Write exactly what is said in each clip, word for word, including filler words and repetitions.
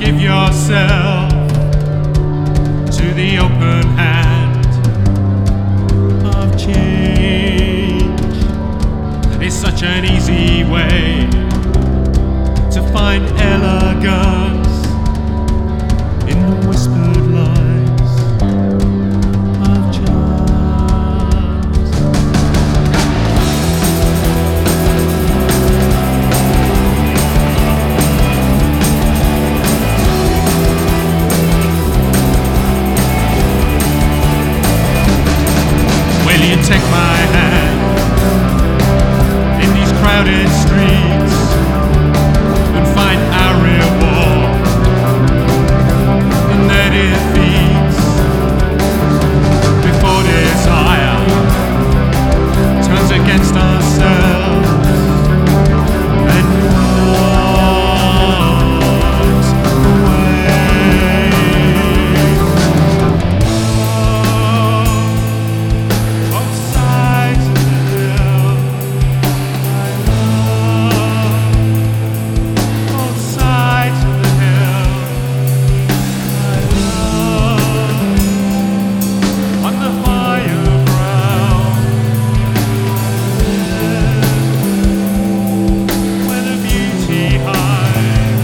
Give yourself to the open hand of change. It's such an easy way to find elegance in the whispered lies of chance. Will you take my hand in these crowded streets and find our reward in their defeats before desire turns against ourselves and runs away. Both sides of the hill, I love. Both sides of the hill, I love. On the higher ground, where the beauty hides,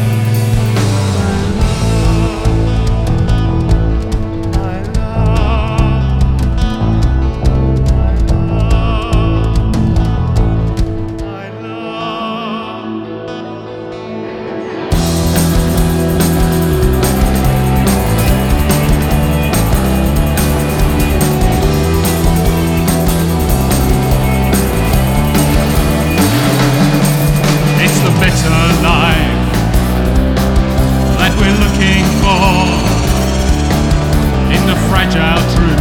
I love. I love. It's the better life that we're looking for in the fragile truth